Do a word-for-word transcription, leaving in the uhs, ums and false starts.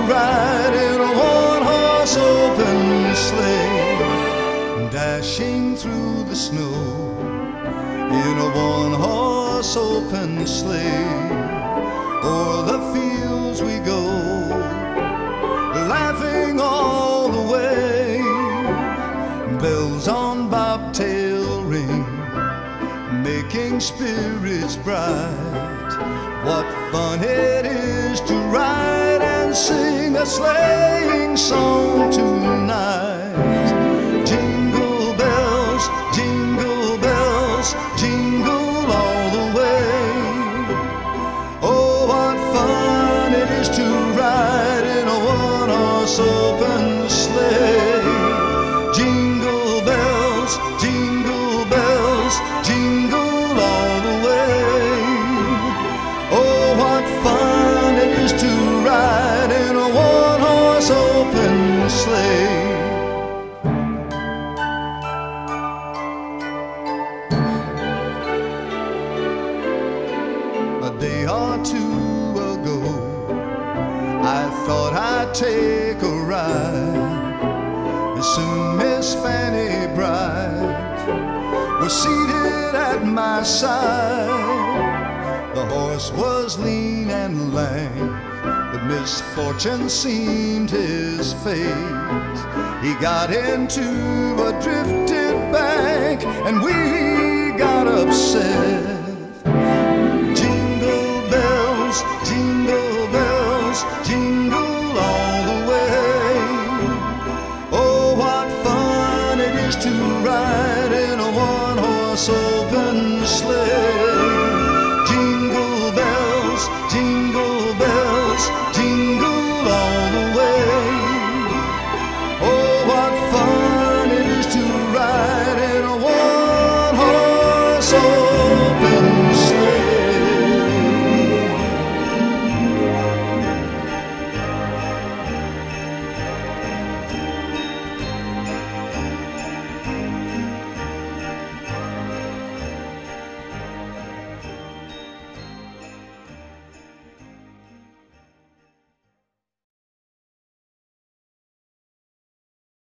ride in a one-horse open sleigh, dashing through the snow in a one-horse open sleigh. O'er the fields we go, laughing all the way. Bells on bobtail ring, making spirits bright. What fun it is to ride and sing a sleighing song tonight. Jingle bells, jingle bells, jingle all the way. Oh, what fun it is to ride in a one-horse open sleigh. Jingle bells, jingle bells, jingle all the way. Oh, what fun it is to ride in a one-horse open sleigh. A day or two ago, I thought I'd take a ride. And soon Miss Fanny Bright was seated at my side. The horse was lean and lank, but misfortune seemed his fate. He got into a drifted bank, and we got upset.